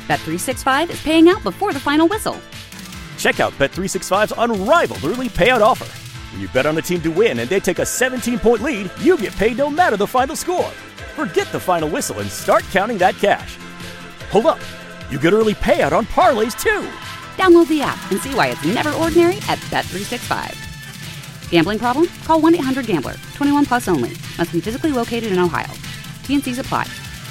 Bet365 is paying out before the final whistle. Check out Bet365's unrivaled early payout offer. When you bet on a team to win and they take a 17-point lead, you get paid no matter the final score. Forget the final whistle and start counting that cash. Hold up. You get early payout on parlays, too. Download the app and see why it's never ordinary at Bet365. Gambling problem? Call 1-800-GAMBLER. 21 plus only. Must be physically located in Ohio. T&Cs apply.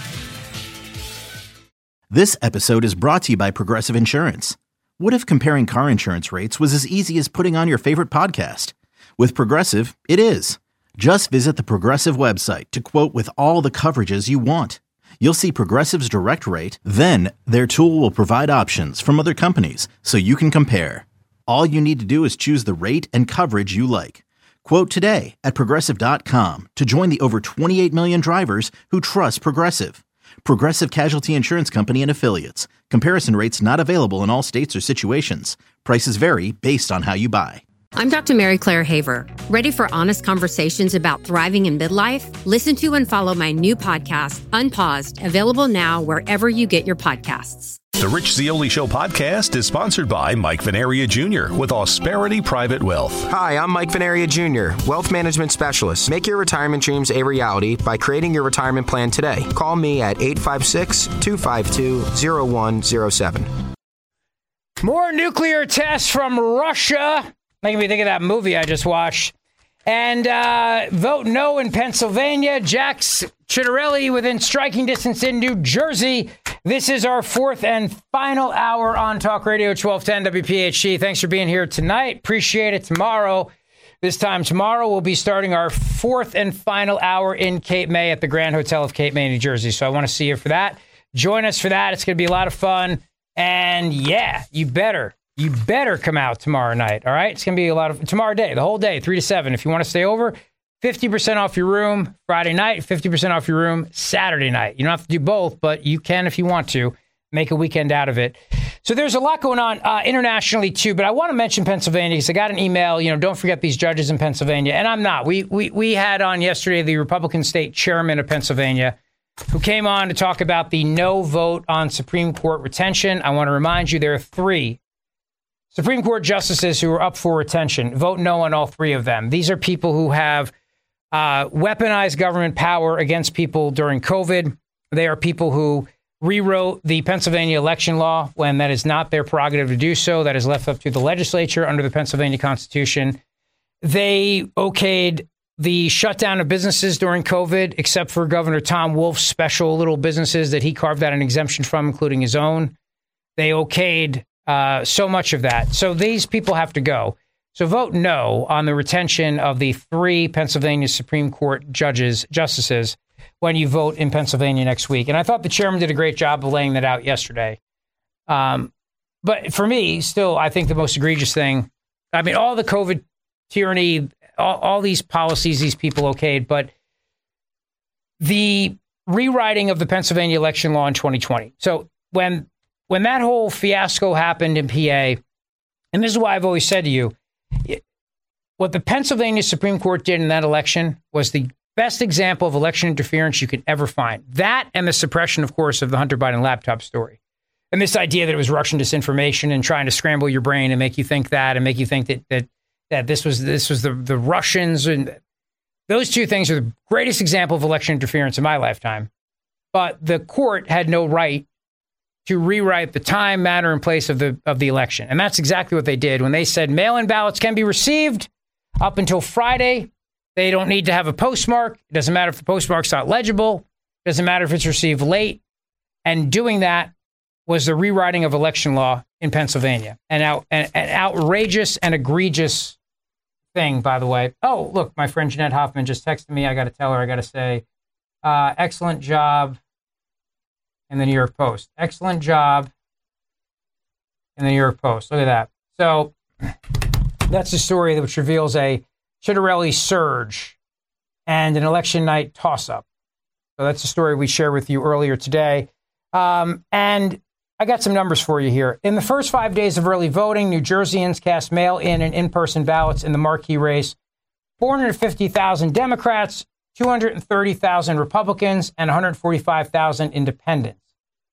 This episode is brought to you by Progressive Insurance. What if comparing car insurance rates was as easy as putting on your favorite podcast? With Progressive, it is. Just visit the Progressive website to quote with all the coverages you want. You'll see Progressive's direct rate, then their tool will provide options from other companies so you can compare. All you need to do is choose the rate and coverage you like. Quote today at Progressive.com to join the over 28 million drivers who trust Progressive. Progressive Casualty Insurance Company and Affiliates. Comparison rates not available in all states or situations. Prices vary based on how you buy. I'm Dr. Mary Claire Haver. Ready for honest conversations about thriving in midlife? Listen to and follow my new podcast, Unpaused, available now wherever you get your podcasts. The Rich Zeoli Show podcast is sponsored by Mike Venaria Jr. with Ausperity Private Wealth. Hi, I'm Mike Venaria Jr., Wealth Management Specialist. Make your retirement dreams a reality by creating your retirement plan today. Call me at 856-252-0107. More nuclear tests from Russia. Making me think of that movie I just watched. And vote no in Pennsylvania. Jack Ciattarelli within striking distance in New Jersey. This is our fourth and final hour on Talk Radio 1210 WPHT. Thanks for being here tonight. Appreciate it. This time tomorrow, we'll be starting our fourth and final hour in Cape May at the Grand Hotel of Cape May, New Jersey. So I want to see you for that. Join us for that. It's going to be a lot of fun. And yeah, you better come out tomorrow night. All right. It's going to be a lot of tomorrow day, the whole day, 3 to 7. If you want to stay over, 50% off your room Friday night, 50% off your room Saturday night. You don't have to do both, but you can if you want to make a weekend out of it. So there's a lot going on internationally too, but I want to mention Pennsylvania because I got an email, don't forget these judges in Pennsylvania. And I'm not. We had on yesterday the Republican state chairman of Pennsylvania who came on to talk about the no vote on Supreme Court retention. I want to remind you there are 3 Supreme Court justices who are up for retention. Vote no on all 3 of them. These are people who have weaponized government power against people during COVID. They are people who rewrote the Pennsylvania election law when that is not their prerogative to do so. That is left up to the legislature under the Pennsylvania Constitution. They okayed the shutdown of businesses during COVID, except for Governor Tom Wolf's special little businesses that he carved out an exemption from, including his own. They okayed so much of that. So these people have to go. So vote no on the retention of the 3 Pennsylvania Supreme Court justices when you vote in Pennsylvania next week. And I thought the chairman did a great job of laying that out yesterday. But for me, still, I think the most egregious thing, I mean, all the COVID tyranny, all these policies these people okayed, but the rewriting of the Pennsylvania election law in 2020. So when that whole fiasco happened in PA, and this is why I've always said to you, what the Pennsylvania Supreme Court did in that election was the best example of election interference you could ever find. That and the suppression, of course, of the Hunter Biden laptop story. And this idea that it was Russian disinformation and trying to scramble your brain and make you think that and make you think that this was the Russians. And those 2 things are the greatest example of election interference in my lifetime. But the court had no right to rewrite the time, manner, and place of the election. And that's exactly what they did when they said mail-in ballots can be received up until Friday. They don't need to have a postmark. It doesn't matter if the postmark's not legible. It doesn't matter if it's received late. And doing that was the rewriting of election law in Pennsylvania. An outrageous and egregious thing, by the way. Oh, look, my friend Jeanette Hoffman just texted me. I got to tell her, I got to say, excellent job. In the New York Post. Excellent job in the New York Post. Look at that. So that's a story which reveals a Ciattarelli surge and an election night toss-up. So that's a story we shared with you earlier today. And I got some numbers for you here. In the first 5 days of early voting, New Jerseyans cast mail-in and in-person ballots in the marquee race. 450,000 Democrats, 230,000 Republicans, and 145,000 independents.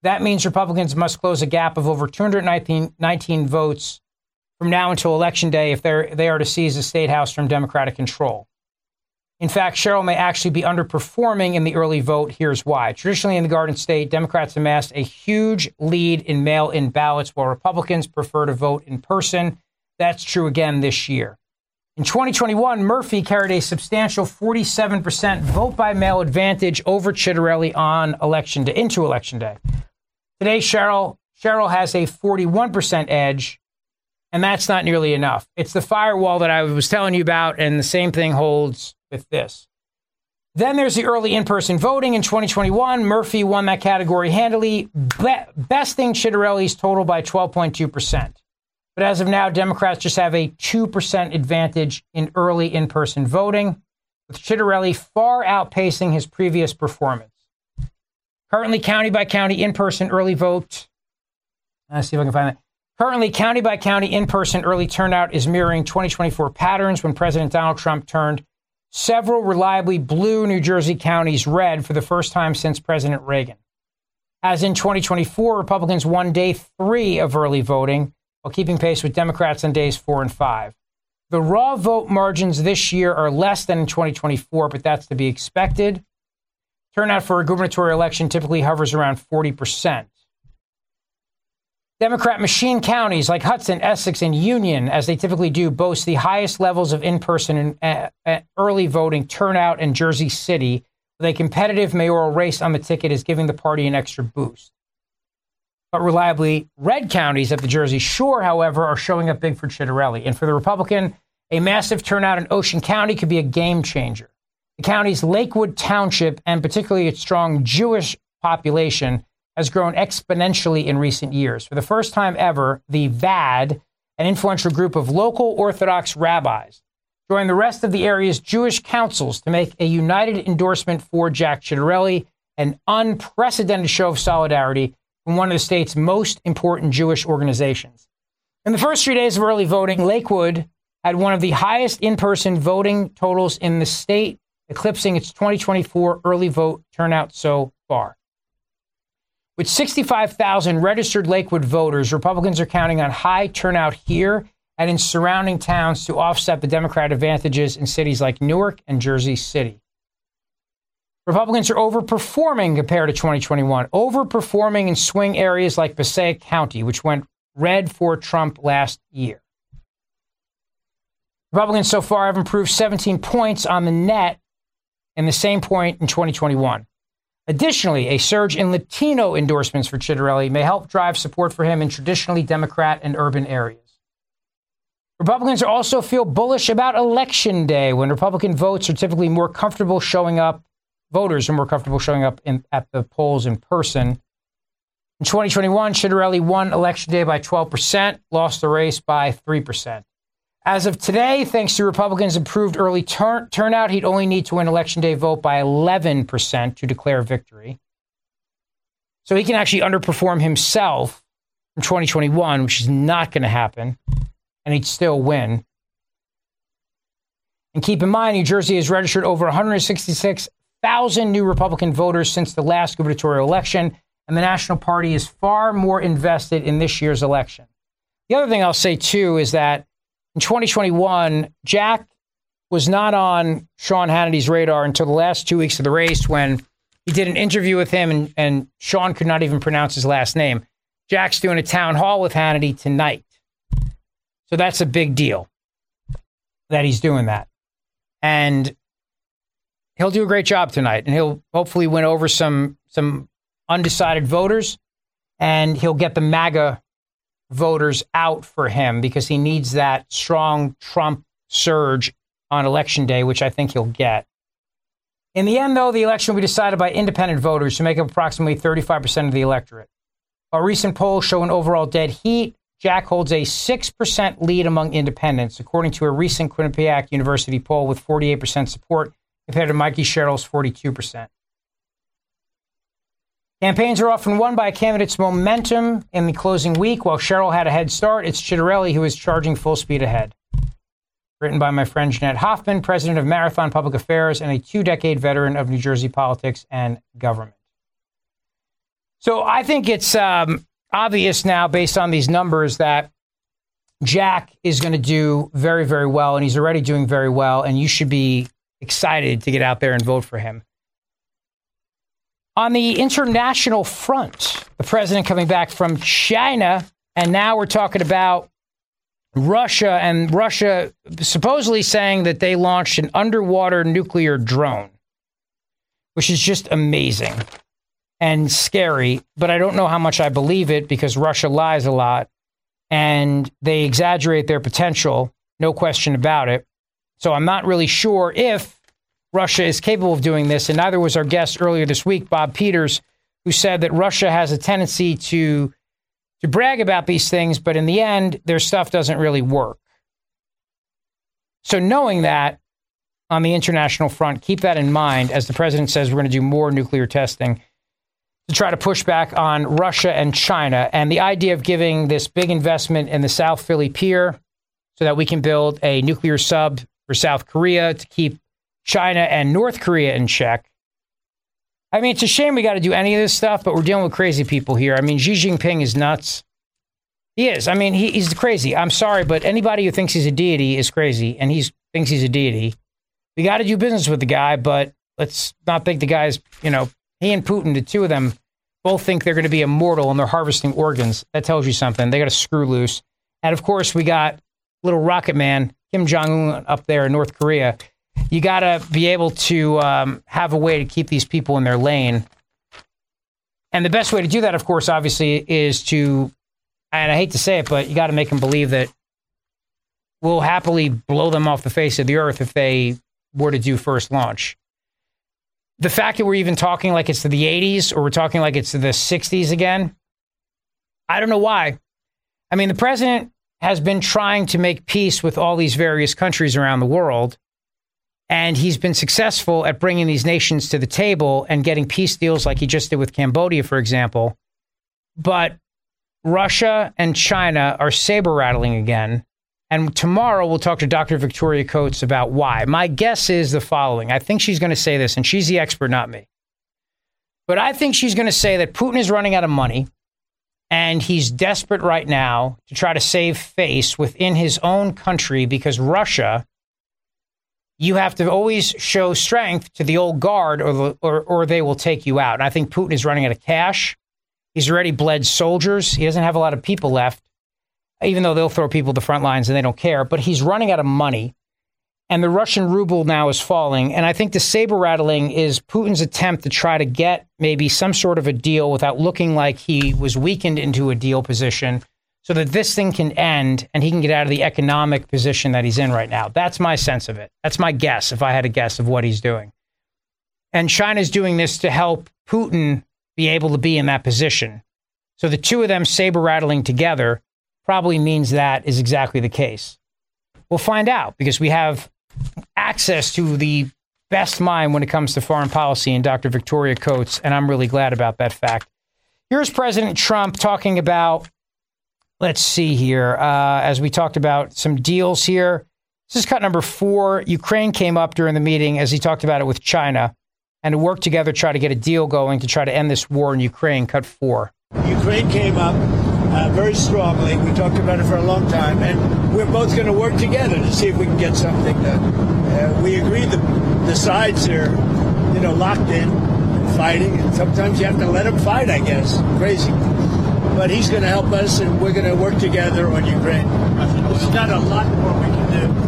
That means Republicans must close a gap of over 219 votes from now until Election Day if they are to seize the State House from Democratic control. In fact, Sherrill may actually be underperforming in the early vote. Here's why. Traditionally in the Garden State, Democrats amassed a huge lead in mail-in ballots, while Republicans prefer to vote in person. That's true again this year. In 2021, Murphy carried a substantial 47% vote-by-mail advantage over Ciattarelli on into Election Day. Today, Sherrill has a 41% edge, and that's not nearly enough. It's the firewall that I was telling you about, and the same thing holds with this. Then there's the early in-person voting. In 2021, Murphy won that category handily, besting Ciattarelli's total by 12.2%. But as of now, Democrats just have a 2% advantage in early in-person voting, with Ciattarelli far outpacing his previous performance. Currently, county-by-county in-person early vote. Let's see if I can find that. Currently, county-by-county in-person early turnout is mirroring 2024 patterns when President Donald Trump turned several reliably blue New Jersey counties red for the first time since President Reagan. As in 2024, Republicans won day 3 of early voting, while keeping pace with Democrats on days 4 and 5. The raw vote margins this year are less than in 2024, but that's to be expected. Turnout for a gubernatorial election typically hovers around 40%. Democrat machine counties like Hudson, Essex, and Union, as they typically do, boast the highest levels of in-person and early voting turnout in Jersey City, with a competitive mayoral race on the ticket is giving the party an extra boost. But reliably red counties at the Jersey Shore, however, are showing up big for Ciattarelli. And for the Republican, a massive turnout in Ocean County could be a game changer. The county's Lakewood Township, and particularly its strong Jewish population, has grown exponentially in recent years. For the first time ever, the VAD, an influential group of local Orthodox rabbis, joined the rest of the area's Jewish councils to make a united endorsement for Jack Ciattarelli, an unprecedented show of solidarity from one of the state's most important Jewish organizations. In the first 3 days of early voting, Lakewood had one of the highest in-person voting totals in the state, eclipsing its 2024 early vote turnout so far. With 65,000 registered Lakewood voters, Republicans are counting on high turnout here and in surrounding towns to offset the Democrat advantages in cities like Newark and Jersey City. Republicans are overperforming compared to 2021, overperforming in swing areas like Passaic County, which went red for Trump last year. Republicans so far have improved 17 points on the net in the same point in 2021. Additionally, a surge in Latino endorsements for Ciattarelli may help drive support for him in traditionally Democrat and urban areas. Republicans also feel bullish about Election Day, when Republican voters are typically more comfortable showing up at the polls in person. In 2021, Ciattarelli won Election Day by 12%, lost the race by 3%. As of today, thanks to Republicans' improved early turnout, he'd only need to win Election Day vote by 11% to declare victory. So he can actually underperform himself from 2021, which is not going to happen, and he'd still win. And keep in mind, New Jersey has registered over 166,000 new Republican voters since the last gubernatorial election, and the National Party is far more invested in this year's election. The other thing I'll say, too, is that in 2021, Jack was not on Sean Hannity's radar until the last 2 weeks of the race, when he did an interview with him and Sean could not even pronounce his last name. Jack's doing a town hall with Hannity tonight. So that's a big deal that he's doing that. And he'll do a great job tonight, and he'll hopefully win over some undecided voters, and he'll get the MAGA voters out for him, because he needs that strong Trump surge on Election Day, which I think he'll get. In the end, though, the election will be decided by independent voters, who make up approximately 35% of the electorate. While recent polls show an overall dead heat, Jack holds a 6% lead among independents, according to a recent Quinnipiac University poll, with 48% support compared to Mikey Sherrill's 42%. Campaigns are often won by a candidate's momentum in the closing week. While Sherrill had a head start, it's Ciattarelli who is charging full speed ahead. Written by my friend Jeanette Hoffman, president of Marathon Public Affairs and a 2-decade veteran of New Jersey politics and government. So I think it's obvious now, based on these numbers, that Jack is going to do very, very well, and he's already doing very well, and you should be excited to get out there and vote for him. On the international front, the president coming back from China, and now we're talking about Russia, and Russia supposedly saying that they launched an underwater nuclear drone, which is just amazing and scary, but I don't know how much I believe it because Russia lies a lot and they exaggerate their potential, no question about it. So I'm not really sure if Russia is capable of doing this, and neither was our guest earlier this week, Bob Peters, who said that Russia has a tendency to brag about these things, but in the end, their stuff doesn't really work. So knowing that on the international front, keep that in mind as the president says we're going to do more nuclear testing to try to push back on Russia and China. And the idea of giving this big investment in the South Philly Pier so that we can build a nuclear sub for South Korea to keep China and North Korea in check. I mean, it's a shame we got to do any of this stuff, but we're dealing with crazy people here. I mean, Xi Jinping is nuts. He is. I mean, he's crazy. I'm sorry, but anybody who thinks he's a deity is crazy, and he thinks he's a deity. We got to do business with the guy, but let's not think the guy's, he and Putin, the two of them, both think they're going to be immortal and they're harvesting organs. That tells you something. They got to screw loose. And of course, we got little rocket man, Kim Jong-un, up there in North Korea. You got to be able to have a way to keep these people in their lane. And the best way to do that, of course, obviously, is to, and I hate to say it, but you got to make them believe that we'll happily blow them off the face of the earth if they were to do first launch. The fact that we're even talking like it's to the 80s or we're talking like it's to the 60s again, I don't know why. I mean, the president has been trying to make peace with all these various countries around the world, and he's been successful at bringing these nations to the table and getting peace deals like he just did with Cambodia, for example. But Russia and China are saber-rattling again. And tomorrow we'll talk to Dr. Victoria Coates about why. My guess is the following. I think she's going to say this, and she's the expert, not me. But I think she's going to say that Putin is running out of money, and he's desperate right now to try to save face within his own country because Russia, you have to always show strength to the old guard or they will take you out. And I think Putin is running out of cash. He's already bled soldiers. He doesn't have a lot of people left, even though they'll throw people to the front lines and they don't care. But he's running out of money, and the Russian ruble now is falling. And I think the saber rattling is Putin's attempt to try to get maybe some sort of a deal without looking like he was weakened into a deal position so that this thing can end and he can get out of the economic position that he's in right now. That's my sense of it. That's my guess, if I had a guess of what he's doing. And China's doing this to help Putin be able to be in that position. So the two of them saber rattling together probably means that is exactly the case. We'll find out because we have access to the best mind when it comes to foreign policy in Dr. Victoria Coates, and I'm really glad about that fact. Here's President Trump talking about, let's see here, as we talked about some deals here. This is cut number 4. Ukraine came up during the meeting as he talked about it with China, and to work together, try to get a deal going to try to end this war in Ukraine, cut 4. Ukraine came up very strongly. We talked about it for a long time, and we're both going to work together to see if we can get something done. We agree the sides are, locked in and fighting, and sometimes you have to let them fight, I guess. Crazy. But he's going to help us, and we're going to work together on Ukraine. There's not a lot more we can do.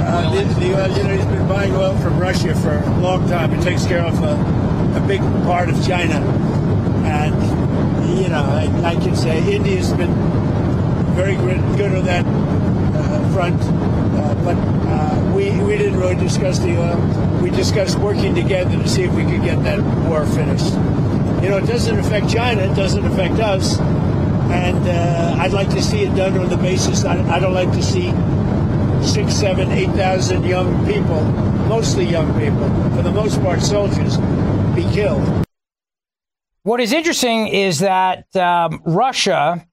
He's been buying oil from Russia for a long time. It takes care of a big part of China. And I can say India's been very good on that front, but we didn't really discuss the oil. We discussed working together to see if we could get that war finished. It doesn't affect China, it doesn't affect us, and I'd like to see it done on the basis I don't like to see 6, 7, 8,000 young people, mostly young people, for the most part soldiers, be killed. What is interesting is that Russia,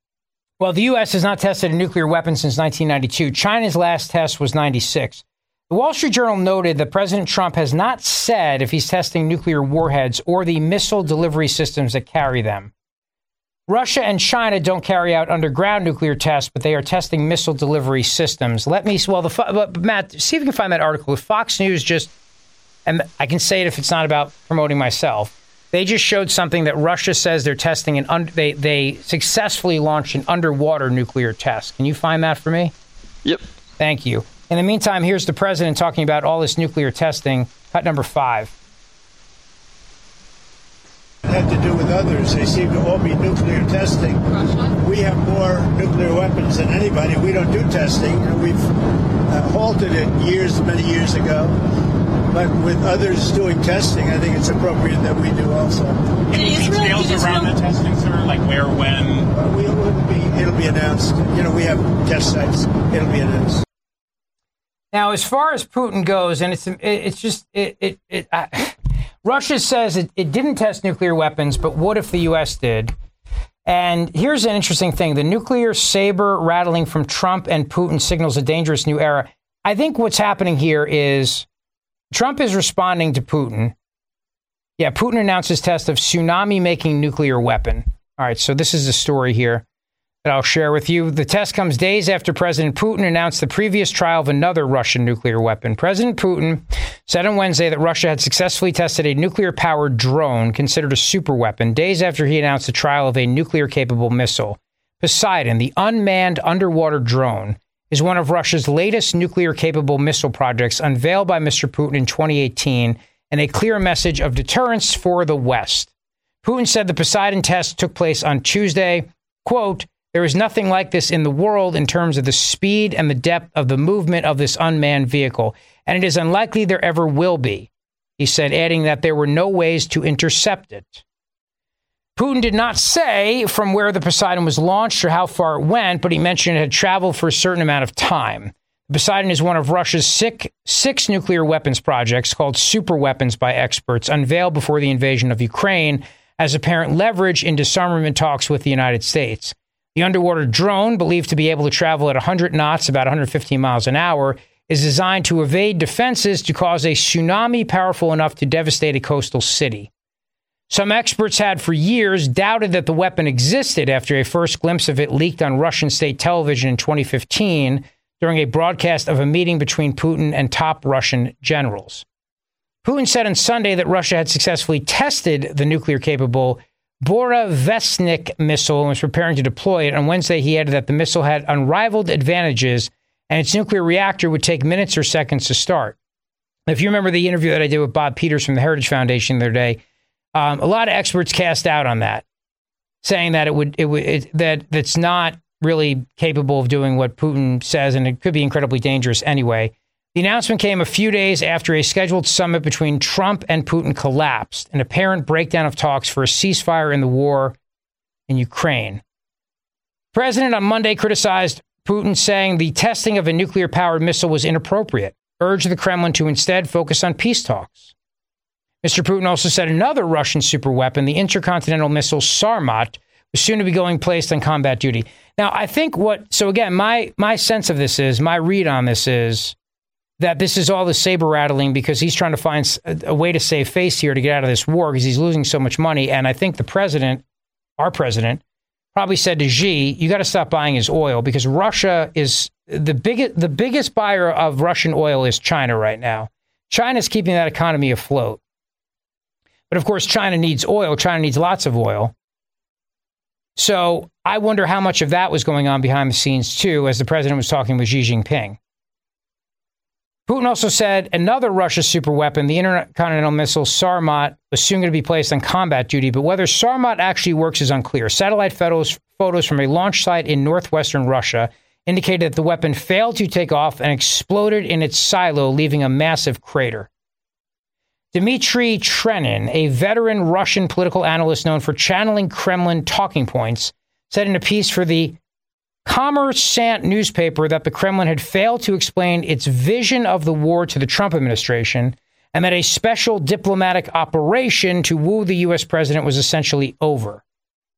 well, the U.S. has not tested a nuclear weapon since 1992. China's last test was 96. The Wall Street Journal noted that President Trump has not said if he's testing nuclear warheads or the missile delivery systems that carry them. Russia and China don't carry out underground nuclear tests, but they are testing missile delivery systems. Matt, see if you can find that article. If Fox News just, and I can say it if it's not about promoting myself, they just showed something that Russia says they're testing, they successfully launched an underwater nuclear test. Can you find that for me? Yep. Thank you. In the meantime, here's the president talking about all this nuclear testing. Cut number 5. It had to do with others. They seem to all be nuclear testing. We have more nuclear weapons than anybody. We don't do testing. And we've halted it many years ago. But with others doing testing, I think it's appropriate that we do also. Any details around the testing, sir? Like where, when? It'll be announced. We have test sites. It'll be announced. Now, as far as Putin goes, and Russia says it didn't test nuclear weapons, but what if the U.S. did? And here's an interesting thing. The nuclear saber rattling from Trump and Putin signals a dangerous new era. I think what's happening here is Trump is responding to Putin. Yeah, Putin announced his test of tsunami-making nuclear weapon. All right, so this is the story here that I'll share with you. The test comes days after President Putin announced the previous trial of another Russian nuclear weapon. President Putin said on Wednesday that Russia had successfully tested a nuclear-powered drone considered a superweapon days after he announced the trial of a nuclear-capable missile. Poseidon, the unmanned underwater drone, is one of Russia's latest nuclear-capable missile projects unveiled by Mr. Putin in 2018 and a clear message of deterrence for the West. Putin said the Poseidon test took place on Tuesday. Quote, "There is nothing like this in the world in terms of the speed and the depth of the movement of this unmanned vehicle, and it is unlikely there ever will be," he said, adding that there were no ways to intercept it. Putin did not say from where the Poseidon was launched or how far it went, but he mentioned it had traveled for a certain amount of time. The Poseidon is one of Russia's six nuclear weapons projects called super weapons by experts, unveiled before the invasion of Ukraine as apparent leverage in disarmament talks with the United States. The underwater drone, believed to be able to travel at 100 knots, about 115 miles an hour, is designed to evade defenses to cause a tsunami powerful enough to devastate a coastal city. Some experts had for years doubted that the weapon existed after a first glimpse of it leaked on Russian state television in 2015 during a broadcast of a meeting between Putin and top Russian generals. Putin said on Sunday that Russia had successfully tested the nuclear-capable Borovesnik missile and was preparing to deploy it. On Wednesday, he added that the missile had unrivaled advantages and its nuclear reactor would take minutes or seconds to start. If you remember the interview that I did with Bob Peters from the Heritage Foundation the other day, a lot of experts cast out on that, saying that that's not really capable of doing what Putin says, and it could be incredibly dangerous anyway. The announcement came a few days after a scheduled summit between Trump and Putin collapsed, an apparent breakdown of talks for a ceasefire in the war in Ukraine. The president on Monday criticized Putin, saying the testing of a nuclear-powered missile was inappropriate, urged the Kremlin to instead focus on peace talks. Mr. Putin also said another Russian superweapon, the intercontinental missile Sarmat, was soon to be going placed on combat duty. Now, I think so again, my sense of this is, my read on this is that this is all the saber rattling because he's trying to find a way to save face here to get out of this war because he's losing so much money. And I think the president, our president, probably said to Xi, you got to stop buying his oil because Russia is the biggest buyer of Russian oil is China right now. China's keeping that economy afloat. But of course, China needs oil. China needs lots of oil. So I wonder how much of that was going on behind the scenes, too, as the president was talking with Xi Jinping. Putin also said another Russia superweapon, the intercontinental missile Sarmat, was soon going to be placed on combat duty, but whether Sarmat actually works is unclear. Satellite photos from a launch site in northwestern Russia indicated that the weapon failed to take off and exploded in its silo, leaving a massive crater. Dmitry Trenin, a veteran Russian political analyst known for channeling Kremlin talking points, said in a piece for the Kommersant newspaper that the Kremlin had failed to explain its vision of the war to the Trump administration and that a special diplomatic operation to woo the U.S. president was essentially over.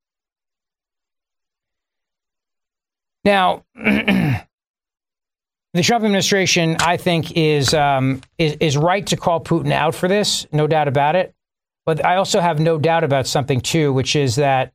Now, The Trump administration, I think, is right to call Putin out for this, no doubt about it. But I also have no doubt about something, too, which is that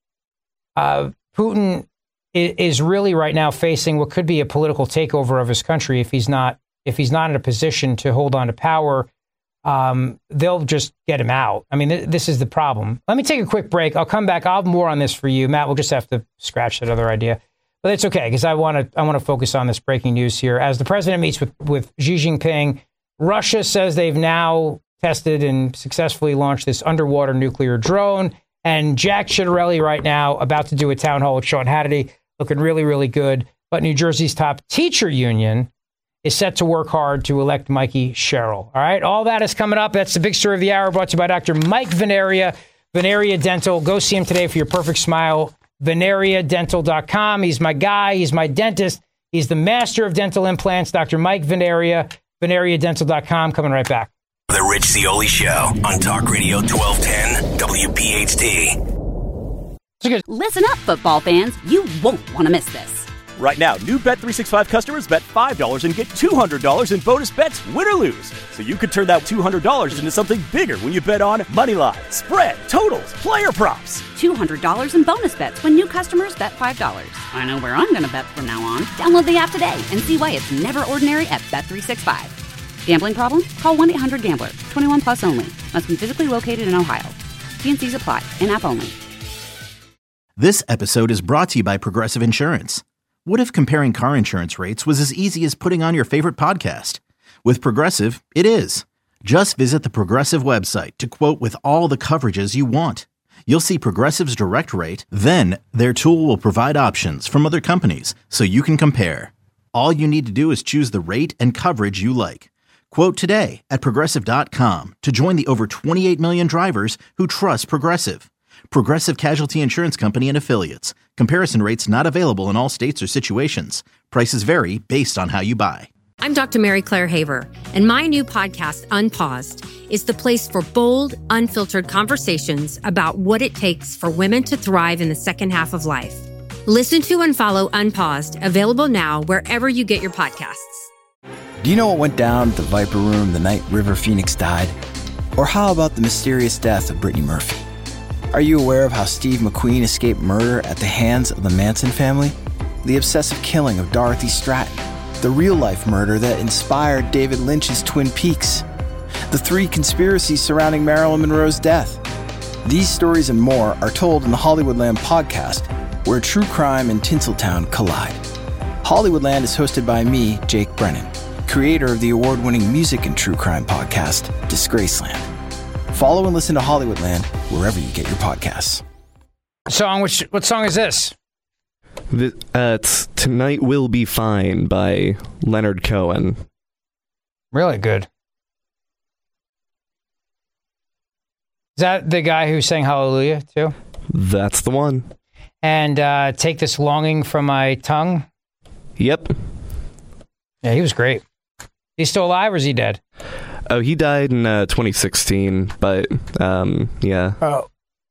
Putin is really right now facing what could be a political takeover of his country if he's not in a position to hold on to power. They'll just get him out. I mean, this is the problem. Let me take a quick break. I'll come back. I'll have more on this for you. Matt, we'll just have to scratch that other idea. But it's okay, because I want to focus on this breaking news here. As the president meets with Xi Jinping, Russia says they've now tested and successfully launched this underwater nuclear drone. And Jack Ciattarelli right now about to do a town hall with Sean Hannity, looking really, really good. But New Jersey's top teacher union is set to work hard to elect Mikey Sherrill. All right, all that is coming up. That's the big story of the hour, brought to you by Dr. Mike Veneria, Veneria Dental. Go see him today for your perfect smile. VeneriaDental.com. He's my guy. He's my dentist. He's the master of dental implants. Dr. Mike Veneria, VeneriaDental.com. Coming right back. The Rich Zeoli Show on Talk Radio 1210 WPHT. Listen up, football fans. You won't want to miss this. Right now, new Bet365 customers bet $5 and get $200 in bonus bets, win or lose. So you could turn that $200 into something bigger when you bet on moneyline, spread, totals, player props. $200 in bonus bets when new customers bet $5. I know where I'm going to bet from now on. Download the app today and see why it's never ordinary at Bet365. Gambling problem? Call 1-800-GAMBLER. 21 plus only. Must be physically located in Ohio. T&Cs apply. In-app only. This episode is brought to you by Progressive Insurance. What if comparing car insurance rates was as easy as putting on your favorite podcast? With Progressive, it is. Just visit the Progressive website to quote with all the coverages you want. You'll see Progressive's direct rate, then their tool will provide options from other companies so you can compare. All you need to do is choose the rate and coverage you like. Quote today at Progressive.com to join the over 28 million drivers who trust Progressive. Progressive Casualty Insurance Company and Affiliates. Comparison rates not available in all states or situations. Prices vary based on how you buy. I'm Dr. Mary Claire Haver, and my new podcast, Unpaused, is the place for bold, unfiltered conversations about what it takes for women to thrive in the second half of life. Listen to and follow Unpaused, available now wherever you get your podcasts. Do you know what went down at the Viper Room the night River Phoenix died? Or how about the mysterious death of Brittany Murphy? Are you aware of how Steve McQueen escaped murder at the hands of the Manson family? The obsessive killing of Dorothy Stratton? The real-life murder that inspired David Lynch's Twin Peaks? The 3 conspiracies surrounding Marilyn Monroe's death? These stories and more are told in the Hollywoodland podcast, where true crime and Tinseltown collide. Hollywoodland is hosted by me, Jake Brennan, creator of the award-winning music and true crime podcast, Disgraceland. Follow and listen to Hollywoodland wherever you get your podcasts. What song is this? It's Tonight Will Be Fine by Leonard Cohen. Really good. Is that the guy who sang Hallelujah too? That's the one. And Take This Longing From My Tongue? Yep. Yeah, he was great. He's still alive or is he dead? Oh, he died in 2016, but yeah. Oh.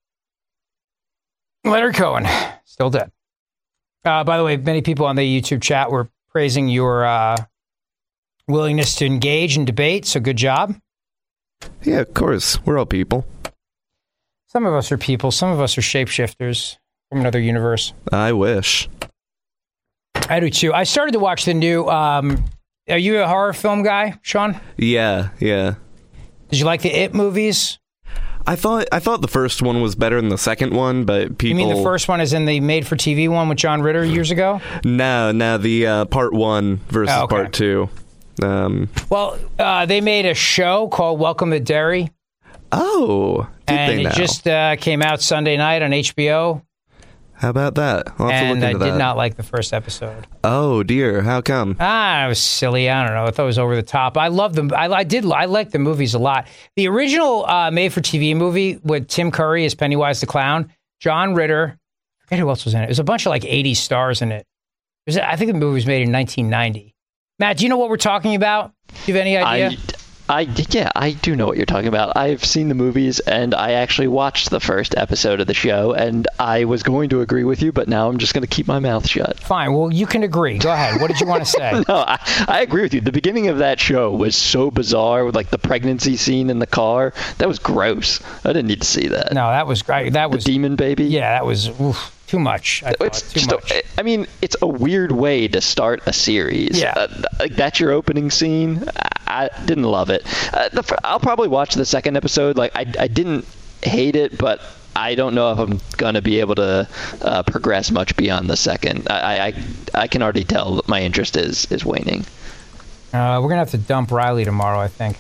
Leonard Cohen, still dead. By the way, many people on the YouTube chat were praising your willingness to engage in debate, so good job. Yeah, of course. We're all people. Some of us are people. Some of us are shapeshifters from another universe. I wish. I do, too. I started to watch the new... are you a horror film guy, Sean? Yeah. Did you like the It movies? I thought the first one was better than the second one, but people... You mean the first one is in the made-for-TV one with John Ritter years ago? No, the part 1 versus part 2. Well, they made a show called Welcome to Derry. Oh, and it just came out Sunday night on HBO. How about that? I'll have to look into that. I did not like the first episode. Oh dear, how come? It was silly. I don't know. I thought it was over the top. I love them. I like the movies a lot. The original made-for-TV movie with Tim Curry as Pennywise the Clown, John Ritter. I forget who else was in it. There's a bunch of like 80s stars in it. I think the movie was made in 1990. Matt, do you know what we're talking about? Do you have any idea? I do know what you're talking about. I've seen the movies, and I actually watched the first episode of the show, and I was going to agree with you, but now I'm just going to keep my mouth shut. Fine. Well, you can agree. Go ahead. What did you want to say? No, I agree with you. The beginning of that show was so bizarre, with like the pregnancy scene in the car. That was gross. I didn't need to see that. No, that was great. That was the demon baby. Yeah, that was too much. I mean, it's a weird way to start a series. Yeah. Like that's your opening scene. I didn't love it. I'll probably watch the second episode. Like I didn't hate it, but I don't know if I'm gonna be able to progress much beyond the second. I can already tell that my interest is waning. We're gonna have to dump Riley tomorrow, I think.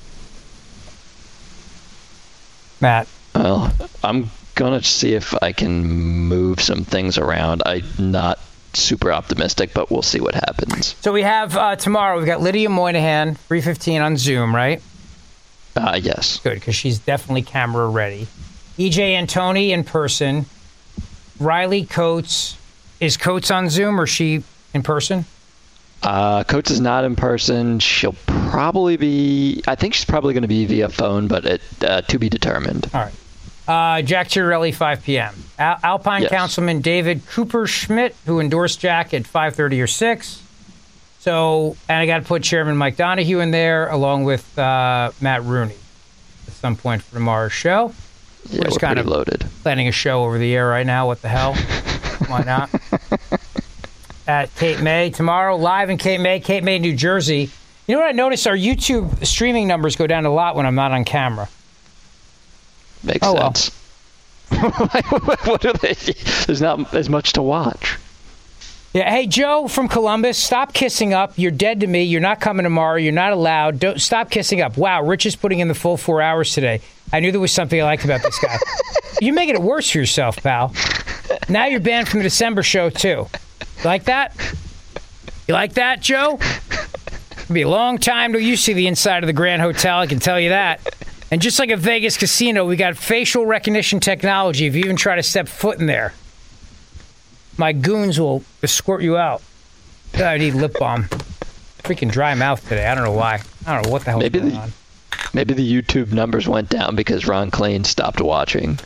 Matt. Well, I'm gonna see if I can move some things around. I'm not super optimistic, but we'll see what happens. So we have tomorrow, we've got Lydia Moynihan, 3:15 on Zoom, right? Yes. Good, because she's definitely camera ready. EJ Antoni in person. Riley Coates. Is Coates on Zoom or is she in person? Coates is not in person. She'll probably be, I think she's probably going to be via phone, but to be determined. All right. Jack Ciarelli, 5 p.m. Alpine Councilman David Cooper Schmidt, who endorsed Jack at 5:30 or 6. So, and I got to put Chairman Mike Donahue in there, along with Matt Rooney at some point for tomorrow's show. Yeah, we're just kind of loaded. Planning a show over the air right now. What the hell? Why not? At Cape May tomorrow, live in Cape May, New Jersey. You know what I noticed? Our YouTube streaming numbers go down a lot when I'm not on camera. Makes sense. Well. What are they? There's not as much to watch. Yeah. Hey, Joe from Columbus, stop kissing up. You're dead to me. You're not coming tomorrow. You're not allowed. Don't stop kissing up. Wow, Rich is putting in the full 4 hours today. I knew there was something I liked about this guy. You're making it worse for yourself, pal. Now you're banned from the December show, too. You like that? You like that, Joe? It'll be a long time till you see the inside of the Grand Hotel, I can tell you that. And just like a Vegas casino, we got facial recognition technology if you even try to step foot in there. My goons will escort you out. I need lip balm. Freaking dry mouth today. I don't know why. I don't know what the hell's going on. Maybe the YouTube numbers went down because Ron Klain stopped watching.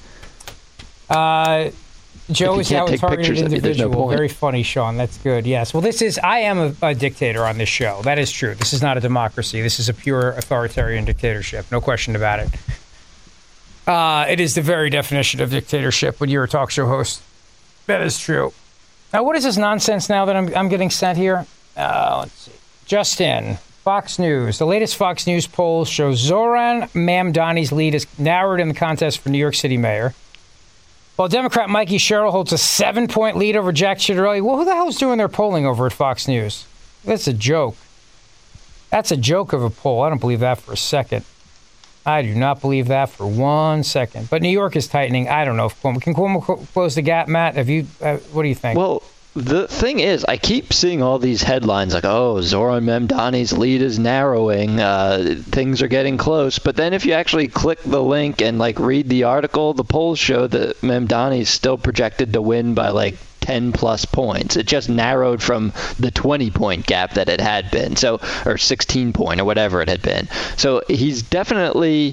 Joe is now a targeted individual. No very funny, Sean. That's good. Yes. Well, I am a dictator on this show. That is true. This is not a democracy. This is a pure authoritarian dictatorship. No question about it. It is the very definition of dictatorship when you're a talk show host. That is true. Now, what is this nonsense now that I'm getting sent here? Let's see. Just in. Fox News. The latest Fox News polls show Zoran Mamdani's lead is narrowed in the contest for New York City mayor. While Democrat Mikey Sherrill holds a 7-point lead over Jack Ciarelli. Well, who the hell's doing their polling over at Fox News? That's a joke. That's a joke of a poll. I don't believe that for a second. I do not believe that for 1 second. But New York is tightening. I don't know if Cuomo can close the gap, Matt. Have you? What do you think? Well, the thing is, I keep seeing all these headlines like, "Oh, Zoran Mamdani's lead is narrowing. Things are getting close." But then, if you actually click the link and read the article, the polls show that Mamdani's still projected to win by 10 plus points. It just narrowed from the 20-point gap that it had been, or 16-point or whatever it had been. So he's definitely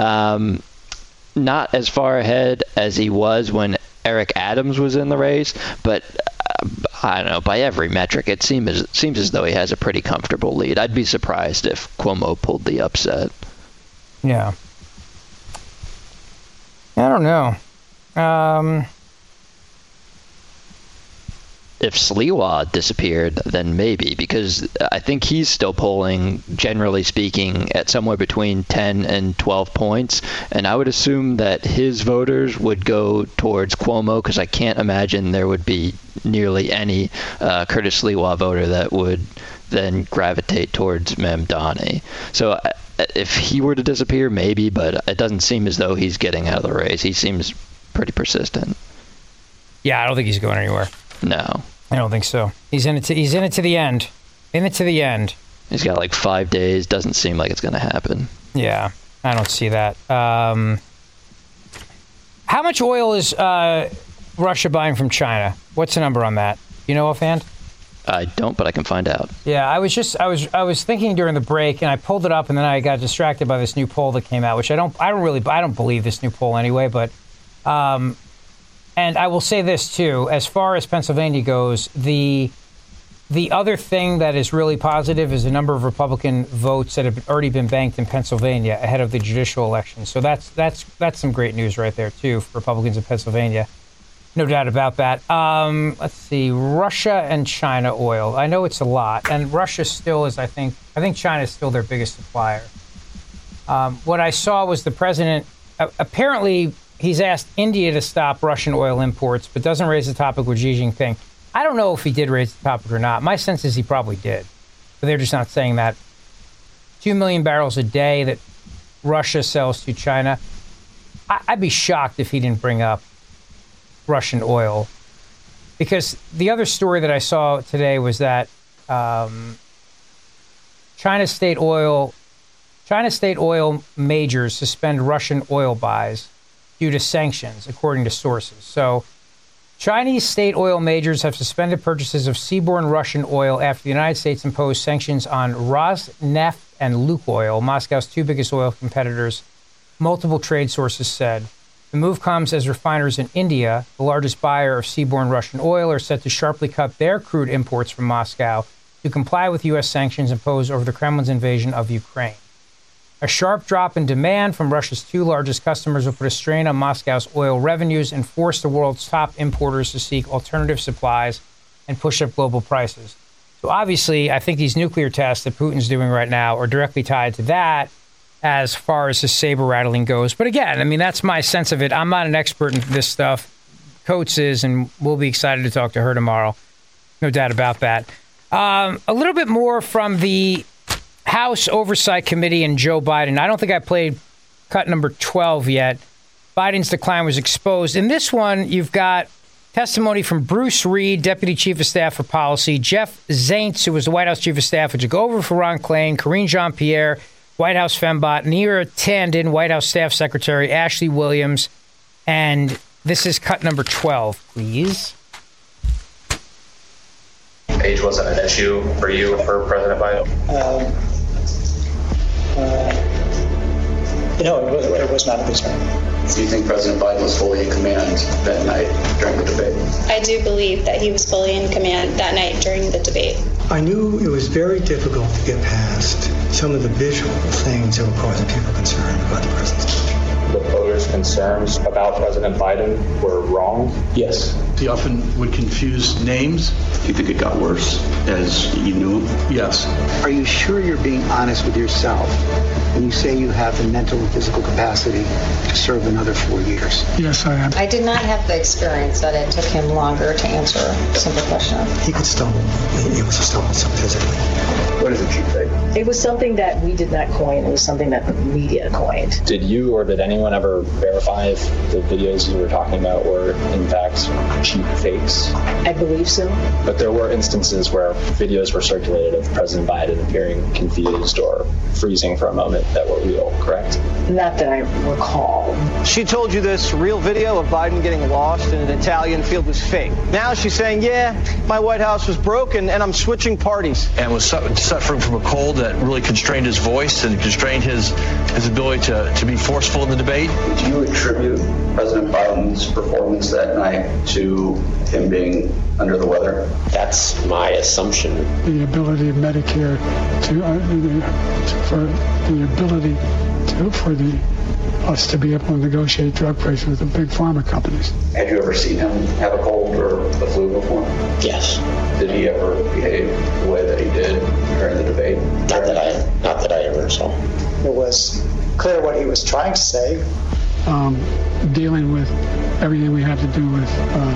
not as far ahead as he was when Eric Adams was in the race, but I don't know, by every metric, it seems as though he has a pretty comfortable lead. I'd be surprised if Cuomo pulled the upset. Yeah. I don't know. If Sliwa disappeared, then maybe, because I think he's still polling, generally speaking, at somewhere between 10 and 12 points. And I would assume that his voters would go towards Cuomo, because I can't imagine there would be nearly any Curtis Sliwa voter that would then gravitate towards Mamdani. So if he were to disappear, maybe, but it doesn't seem as though he's getting out of the race. He seems pretty persistent. Yeah, I don't think he's going anywhere. No. I don't think so. He's in it to the end. In it to the end. He's got 5 days. Doesn't seem like it's going to happen. Yeah, I don't see that. How much oil is Russia buying from China? What's the number on that? You know offhand? I don't, but I can find out. Yeah, I was thinking during the break, and I pulled it up, and then I got distracted by this new poll that came out, which I don't believe this new poll anyway, but and I will say this too, as far as Pennsylvania goes, the other thing that is really positive is the number of Republican votes that have already been banked in Pennsylvania ahead of the judicial election. So that's some great news right there too for Republicans in Pennsylvania. No doubt about that. Let's see, Russia and China oil. I know it's a lot, and Russia still is. I think China is still their biggest supplier. What I saw was the president. Apparently, he's asked India to stop Russian oil imports, but doesn't raise the topic with Xi Jinping. I don't know if he did raise the topic or not. My sense is he probably did, but they're just not saying that. 2 million barrels a day that Russia sells to China. I'd be shocked if he didn't bring up Russian oil, because the other story that I saw today was that China State Oil majors suspend Russian oil buys due to sanctions, according to sources. So Chinese state oil majors have suspended purchases of seaborne Russian oil after the United States imposed sanctions on Rosneft and Lukoil, Moscow's two biggest oil competitors, multiple trade sources said. The move comes as refiners in India, the largest buyer of seaborne Russian oil, are set to sharply cut their crude imports from Moscow to comply with U.S. sanctions imposed over the Kremlin's invasion of Ukraine. A sharp drop in demand from Russia's two largest customers will put a strain on Moscow's oil revenues and force the world's top importers to seek alternative supplies and push up global prices. So obviously, I think these nuclear tests that Putin's doing right now are directly tied to that as far as his saber rattling goes. But again, I mean, that's my sense of it. I'm not an expert in this stuff. Coates is, and we'll be excited to talk to her tomorrow. No doubt about that. A little bit more from the House Oversight Committee and Joe Biden. I don't think I played cut number 12 yet. Biden's decline was exposed. In this one, you've got testimony from Bruce Reed, Deputy Chief of Staff for Policy, Jeff Zients, who was the White House Chief of Staff, who took over for Ron Klain, Karine Jean-Pierre, White House Fembot, Neera Tanden, White House Staff Secretary, Ashley Williams. And this is cut number 12, please. Age wasn't an issue for you, for President Biden? No, it was not a concern. Do you think President Biden was fully in command that night during the debate? I do believe that he was fully in command that night during the debate. I knew it was very difficult to get past some of the visual things that were causing people concern about the president's country. The voters' concerns about President Biden were wrong? Yes. He often would confuse names. Do you think it got worse as you knew him? Yes. Are you sure you're being honest with yourself when you say you have the mental and physical capacity to serve another 4 years? Yes, I am. I did not have the experience that it took him longer to answer a simple question. He could stumble. It was a stumble physically. What is it, Chief? It was something that we did not coin. It was something that the media coined. Did you or did anyone ever verify if the videos you were talking about were, in fact, cheap fakes? I believe so. But there were instances where videos were circulated of President Biden appearing confused or freezing for a moment that were real, correct? Not that I recall. She told you this real video of Biden getting lost in an Italian field was fake. Now she's saying, yeah, my White House was broken and I'm switching parties. And was suffering from a cold that really constrained his voice and constrained his ability to be forceful in the debate. Do you attribute President Biden's performance that night to him being under the weather? That's my assumption. The ability of Medicare for us to be able to negotiate drug prices with the big pharma companies. Had you ever seen him have a cold or the flu before? Yes. Did he ever behave the way that he did during the debate? Not that I ever saw. It was clear what he was trying to say. Dealing with everything we have to do with,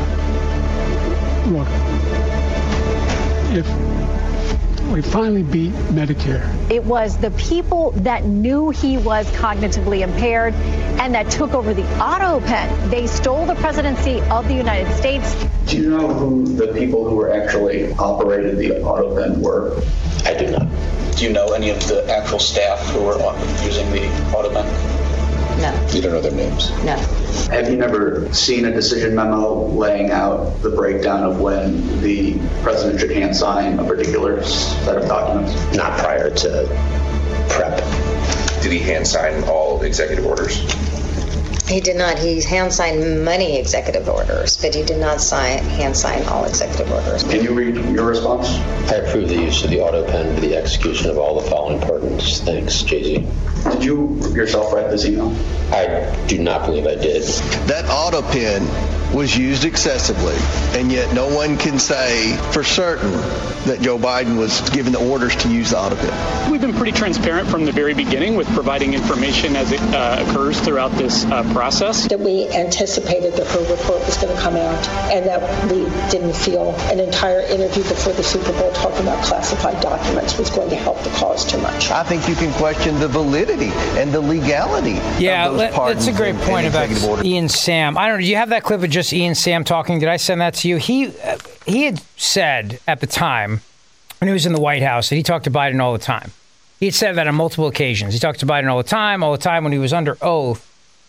look, if we finally beat Medicare. It was the people that knew he was cognitively impaired and that took over the auto pen. They stole the presidency of the United States. Do you know who the people who were actually operated the auto pen were? I do not. Do you know any of the actual staff who were using the auto pen? No. You don't know their names? No. Have you never seen a decision memo laying out the breakdown of when the president should hand sign a particular set of documents? Not prior to prep. Did he hand sign all executive orders? He did not. He hand signed many executive orders, but he did not hand sign all executive orders. Can you read your response? I approve the use of the auto pen for the execution of all the following pardons. Thanks, Jay-Z. Did you yourself write this email? I do not believe I did. That auto pen was used excessively, and yet no one can say for certain that Joe Biden was given the orders to use the auto pen. We've been pretty transparent from the very beginning with providing information as it occurs throughout this process. That we anticipated that her report was going to come out, and that we didn't feel an entire interview before the Super Bowl talking about classified documents was going to help the cause too much. I think you can question the validity and the legality of those pardons. That's a great point about Ian Sam. I don't know, do you have that clip of just Ian Sam talking? Did I send that to you? He had said at the time when he was in the White House that he talked to Biden all the time. He had said that on multiple occasions. He talked to Biden all the time when he was under oath.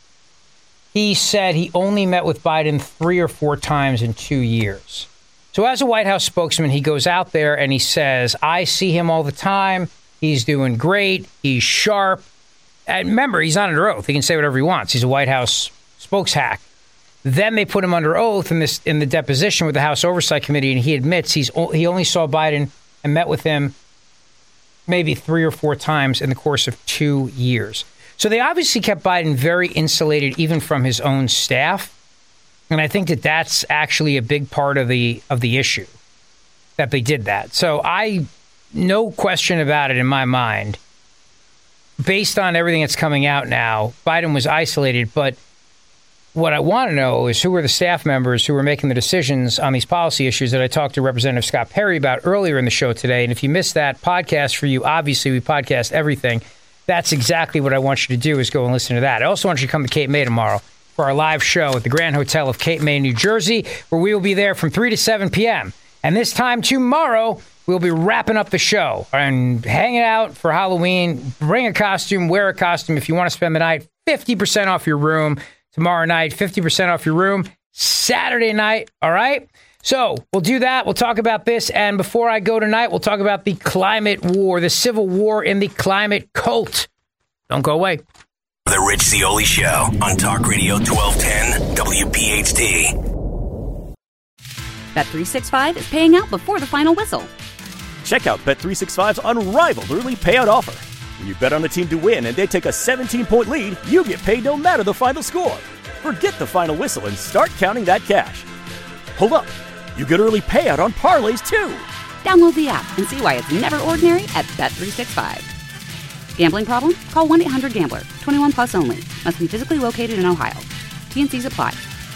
He said he only met with Biden 3 or 4 times in 2 years. So as a White House spokesman, he goes out there and he says, I see him all the time. He's doing great. He's sharp. And remember, he's not under oath. He can say whatever he wants. He's a White House spokeshack. Then they put him under oath in the deposition with the House Oversight Committee, and he admits he only saw Biden and met with him maybe 3 or 4 times in the course of 2 years. So they obviously kept Biden very insulated even from his own staff. And I think that that's actually a big part of the issue, that they did that. So no question about it in my mind, based on everything that's coming out now, Biden was isolated. But what I want to know is who were the staff members who were making the decisions on these policy issues that I talked to Representative Scott Perry about earlier in the show today. And if you missed that podcast for you, obviously we podcast everything. That's exactly what I want you to do, is go and listen to that. I also want you to come to Cape May tomorrow for our live show at the Grand Hotel of Cape May, New Jersey, where we will be there from 3 to 7 p.m. And this time tomorrow, we'll be wrapping up the show and hanging out for Halloween. Bring a costume, wear a costume. If you want to spend the night, 50% off your room. Tomorrow night, 50% off your room. Saturday night, all right? So we'll do that. We'll talk about this. And before I go tonight, we'll talk about the climate war, the civil war in the climate cult. Don't go away. The Rich Zeoli Show on Talk Radio 1210 WPHT. Bet365 is paying out before the final whistle. Check out Bet365's unrivaled early payout offer. When you bet on a team to win and they take a 17-point lead, you get paid no matter the final score. Forget the final whistle and start counting that cash. Hold up. You get early payout on parlays, too. Download the app and see why it's never ordinary at Bet365. Gambling problem? Call 1-800-GAMBLER. 21 plus only. Must be physically located in Ohio. T&Cs apply.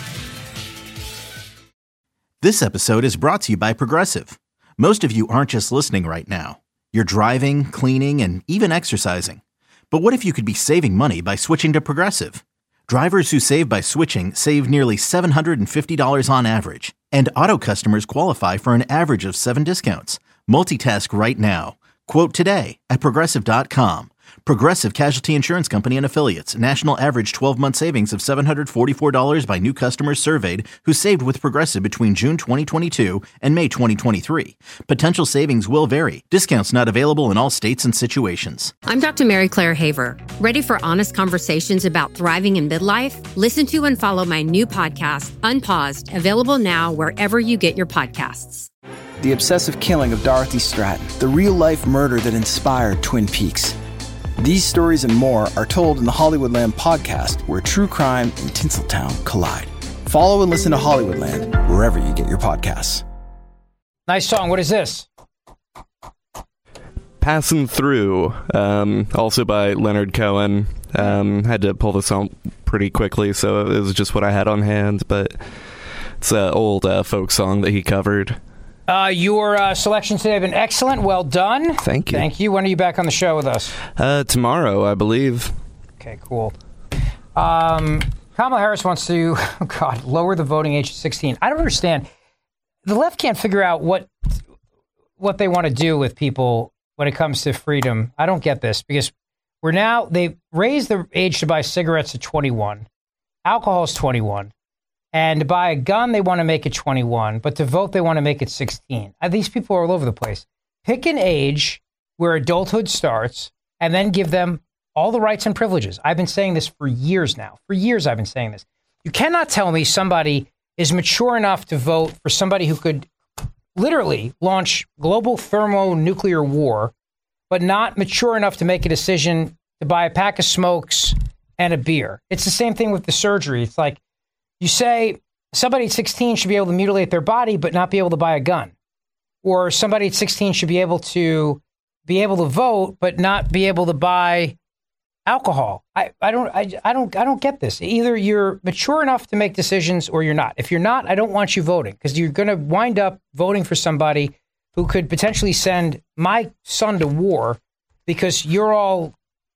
This episode is brought to you by Progressive. Most of you aren't just listening right now. You're driving, cleaning, and even exercising. But what if you could be saving money by switching to Progressive? Drivers who save by switching save nearly $750 on average. And auto customers qualify for an average of 7 discounts. Multitask right now. Quote today at Progressive.com. Progressive Casualty Insurance Company and Affiliates. National average 12-month savings of $744 by new customers surveyed who saved with Progressive between June 2022 and May 2023. Potential savings will vary. Discounts not available in all states and situations. I'm Dr. Mary Claire Haver. Ready for honest conversations about thriving in midlife? Listen to and follow my new podcast, Unpaused, available now wherever you get your podcasts. The obsessive killing of Dorothy Stratton, the real-life murder that inspired Twin Peaks. These stories and more are told in the Hollywoodland podcast, where true crime and Tinseltown collide. Follow and listen to Hollywoodland wherever you get your podcasts. Nice song. What is this? Passing Through, also by Leonard Cohen. Had to pull this on pretty quickly, so it was just what I had on hand, but it's an old folk song that he covered. Your selection today have been excellent. Well done. Thank you. Thank you. When are you back on the show with us? Tomorrow, I believe. Okay, cool. Kamala Harris wants to, lower the voting age to 16. I don't understand. The left can't figure out what they want to do with people when it comes to freedom. I don't get this, because they've raised the age to buy cigarettes to 21. Alcohol is 21. And to buy a gun, they want to make it 21. But to vote, they want to make it 16. These people are all over the place. Pick an age where adulthood starts and then give them all the rights and privileges. I've been saying this for years now. For years, I've been saying this. You cannot tell me somebody is mature enough to vote for somebody who could literally launch global thermonuclear war, but not mature enough to make a decision to buy a pack of smokes and a beer. It's the same thing with the surgery. It's like you say somebody at 16 should be able to mutilate their body, but not be able to buy a gun. Or somebody at 16 should be able to vote, but not be able to buy alcohol. I don't get this. Either you're mature enough to make decisions or you're not. If you're not, I don't want you voting, because you're going to wind up voting for somebody who could potentially send my son to war because your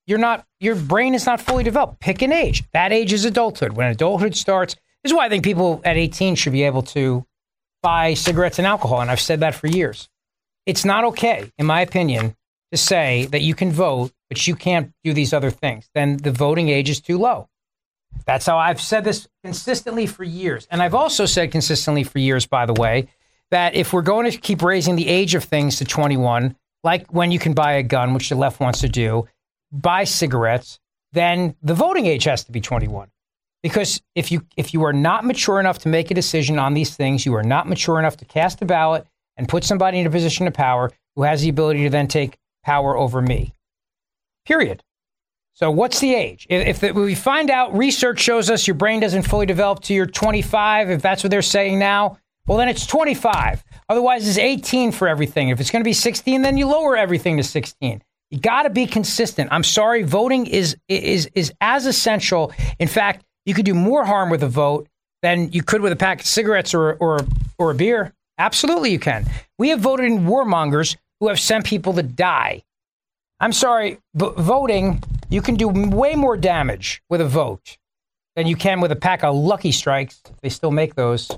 brain is not fully developed. Pick an age. That age is adulthood. When adulthood starts, this is why I think people at 18 should be able to buy cigarettes and alcohol. And I've said that for years. It's not okay, in my opinion, to say that you can vote, but you can't do these other things. Then the voting age is too low. That's how I've said this consistently for years. And I've also said consistently for years, by the way, that if we're going to keep raising the age of things to 21, like when you can buy a gun, which the left wants to do, buy cigarettes, then the voting age has to be 21. Because if you are not mature enough to make a decision on these things, you are not mature enough to cast a ballot and put somebody in a position of power who has the ability to then take power over me. Period. So what's the age? If we find out, research shows us your brain doesn't fully develop till you're 25, if that's what they're saying now, well, then it's 25. Otherwise, it's 18 for everything. If it's going to be 16, then you lower everything to 16. You got to be consistent. I'm sorry, voting is as essential. In fact, you could do more harm with a vote than you could with a pack of cigarettes or a beer. Absolutely, you can. We have voted in warmongers who have sent people to die. I'm sorry, but voting, you can do way more damage with a vote than you can with a pack of Lucky Strikes. They still make those.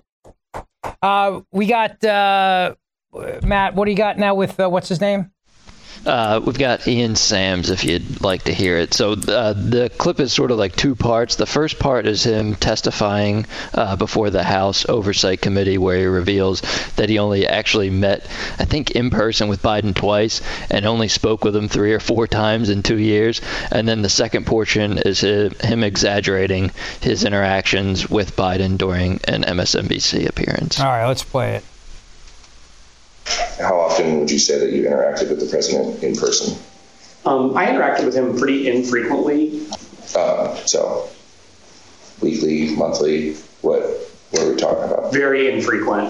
We got, Matt, what do you got now with, what's his name? We've got Ian Sams, if you'd like to hear it. So the clip is sort of like two parts. The first part is him testifying before the House Oversight Committee, where he reveals that he only actually met, I think, in person with Biden twice and only spoke with him 3 or 4 times in 2 years. And then the second portion is him exaggerating his interactions with Biden during an MSNBC appearance. All right, let's play it. How often would you say that you interacted with the president in person? I interacted with him pretty infrequently. So weekly, monthly, what are we talking about? Very infrequent.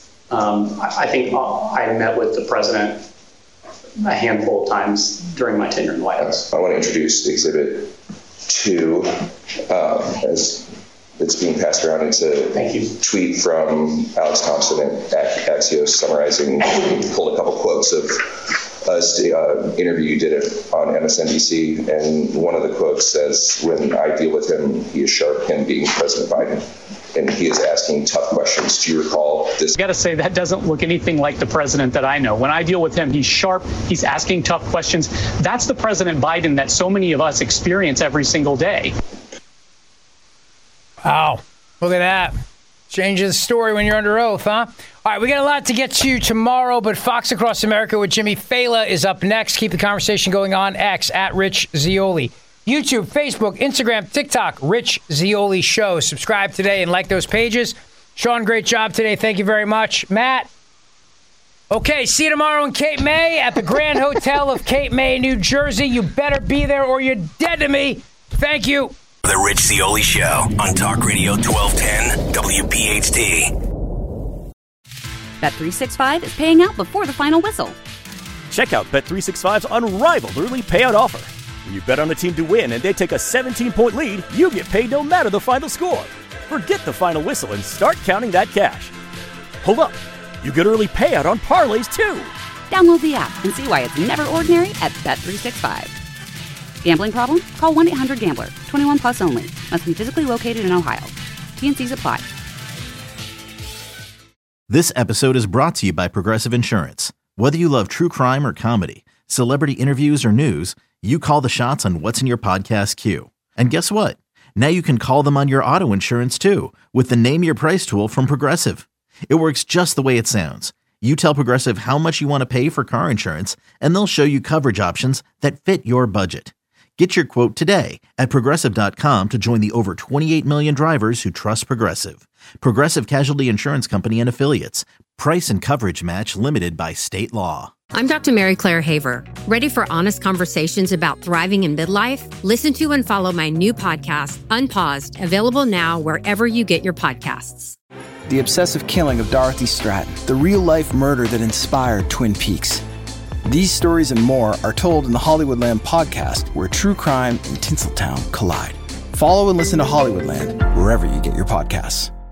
I think I met with the president a handful of times during my tenure in the White House. I want to introduce Exhibit 2 as it's being passed around. It's a tweet from Alex Thompson at Axios summarizing, pulled a couple quotes of an interview you did on MSNBC, and one of the quotes says, "When I deal with him, he is sharp," him being President Biden, and he is asking tough questions. Do you recall this? I got to say, that doesn't look anything like the president that I know. When I deal with him, he's sharp, he's asking tough questions. That's the President Biden that so many of us experience every single day. Wow. Look at that. Changes the story when you're under oath, huh? All right, we got a lot to get to tomorrow, but Fox Across America with Jimmy Fallon is up next. Keep the conversation going on X, at Rich Zeoli. YouTube, Facebook, Instagram, TikTok, Rich Zeoli Show. Subscribe today and like those pages. Sean, great job today. Thank you very much. Matt. Okay, see you tomorrow in Cape May at the Grand Hotel of Cape May, New Jersey. You better be there or you're dead to me. Thank you. The Rich Zeoli Show on Talk Radio 1210 WPHT. Bet365 is paying out before the final whistle. Check out Bet365's unrivaled early payout offer. When you bet on a team to win and they take a 17-point lead, you get paid no matter the final score. Forget the final whistle and start counting that cash. Hold up. You get early payout on parlays, too. Download the app and see why it's never ordinary at Bet365. Gambling problem? Call 1-800-GAMBLER. 21 plus only. Must be physically located in Ohio. T&Cs apply. This episode is brought to you by Progressive Insurance. Whether you love true crime or comedy, celebrity interviews or news, You call the shots on what's in your podcast queue. And guess what? Now you can call them on your auto insurance too with the Name Your Price tool from Progressive. It works just the way it sounds. You tell Progressive how much you want to pay for car insurance, and they'll show you coverage options that fit your budget. Get your quote today at Progressive.com to join the over 28 million drivers who trust Progressive. Progressive Casualty Insurance Company and Affiliates. Price and coverage match limited by state law. I'm Dr. Mary Claire Haver. Ready for honest conversations about thriving in midlife? Listen to and follow my new podcast, Unpaused, available now wherever you get your podcasts. The obsessive killing of Dorothy Stratton, the real-life murder that inspired Twin Peaks. These stories and more are told in the Hollywoodland podcast, where true crime and Tinseltown collide. Follow and listen to Hollywoodland wherever you get your podcasts.